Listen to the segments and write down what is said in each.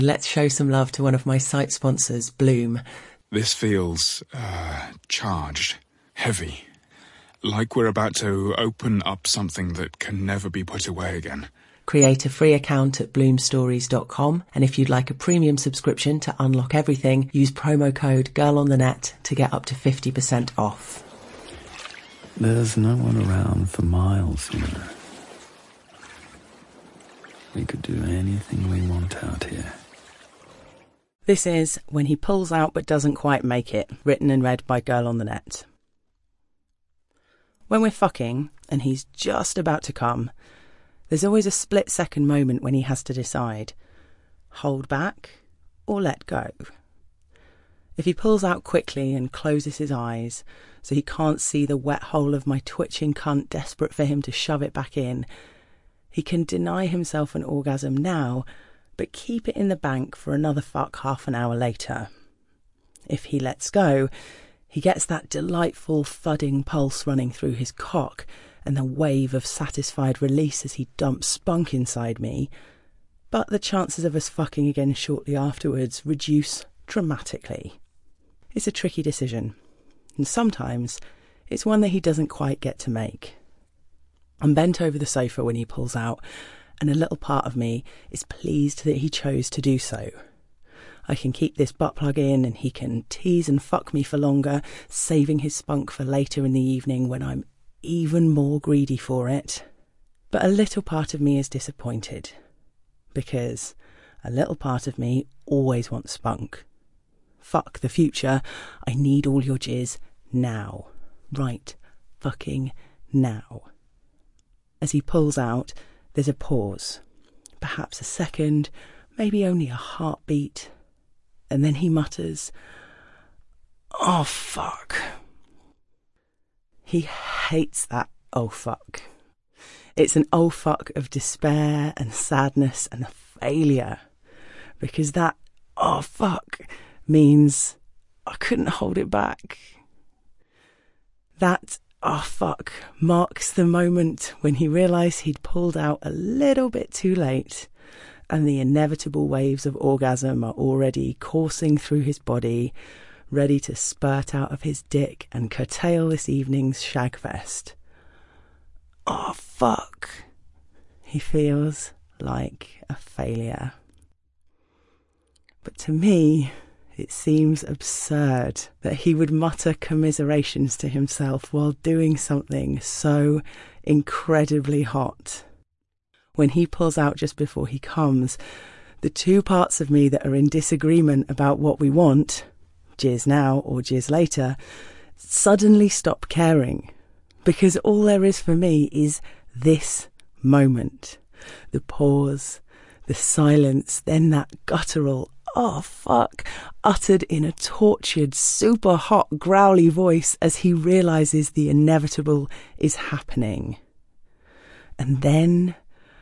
Let's show some love to one of my site sponsors, Bloom. This feels, charged, heavy. Like we're about to open up something that can never be put away again. Create a free account at bloomstories.com, and if you'd like a premium subscription to unlock everything, use promo code GIRLONTHENET to get up to 50% off. There's no one around for miles, you know. We could do anything we want out here. This is When He Pulls Out But Doesn't Quite Make It, written and read by Girl on the Net. When we're fucking, and he's just about to come, there's always a split-second moment when he has to decide, hold back or let go. If he pulls out quickly and closes his eyes so he can't see the wet hole of my twitching cunt desperate for him to shove it back in, he can deny himself an orgasm now, but keep it in the bank for another fuck half an hour later. If he lets go, he gets that delightful thudding pulse running through his cock and the wave of satisfied release as he dumps spunk inside me, but the chances of us fucking again shortly afterwards reduce dramatically. It's a tricky decision, and sometimes it's one that he doesn't quite get to make. I'm bent over the sofa when he pulls out, and a little part of me is pleased that he chose to do so. I can keep this butt plug in and he can tease and fuck me for longer, saving his spunk for later in the evening when I'm even more greedy for it. But a little part of me is disappointed, because a little part of me always wants spunk. Fuck the future. I need all your jizz now. Right fucking now. As he pulls out, there's a pause. Perhaps a second, maybe only a heartbeat. And then he mutters, "Oh, fuck." He hates that "oh, fuck." It's an "oh, fuck" of despair and sadness and failure. Because that "oh, fuck" means I couldn't hold it back. That "oh, fuck" marks the moment when he realised he'd pulled out a little bit too late, and the inevitable waves of orgasm are already coursing through his body, ready to spurt out of his dick and curtail this evening's shag fest. Oh, fuck. He feels like a failure. But to me, it seems absurd that he would mutter commiserations to himself while doing something so incredibly hot. When he pulls out just before he comes, the two parts of me that are in disagreement about what we want, jizz now or jizz later, suddenly stop caring, because all there is for me is this moment. The pause, the silence, then that guttural "oh, fuck," uttered in a tortured, super hot, growly voice as he realises the inevitable is happening. And then,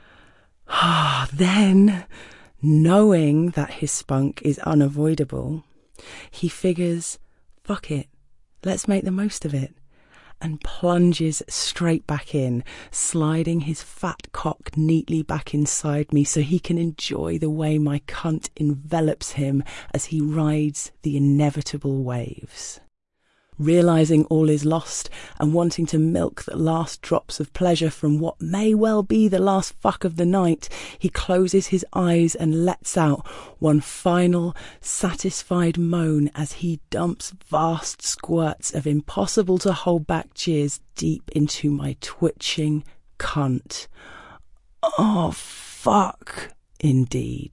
knowing that his spunk is unavoidable, he figures, fuck it, let's make the most of it, and plunges straight back in, sliding his fat cock neatly back inside me so he can enjoy the way my cunt envelops him as he rides the inevitable waves. Realising all is lost and wanting to milk the last drops of pleasure from what may well be the last fuck of the night, he closes his eyes and lets out one final, satisfied moan as he dumps vast squirts of impossible-to-hold-back jizz deep into my twitching cunt. Oh, fuck, indeed.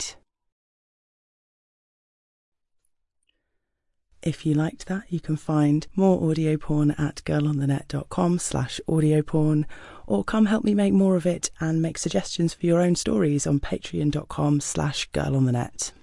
If you liked that, you can find more audio porn at girlonthenet.com/audioporn, or come help me make more of it and make suggestions for your own stories on patreon.com/girlonthenet.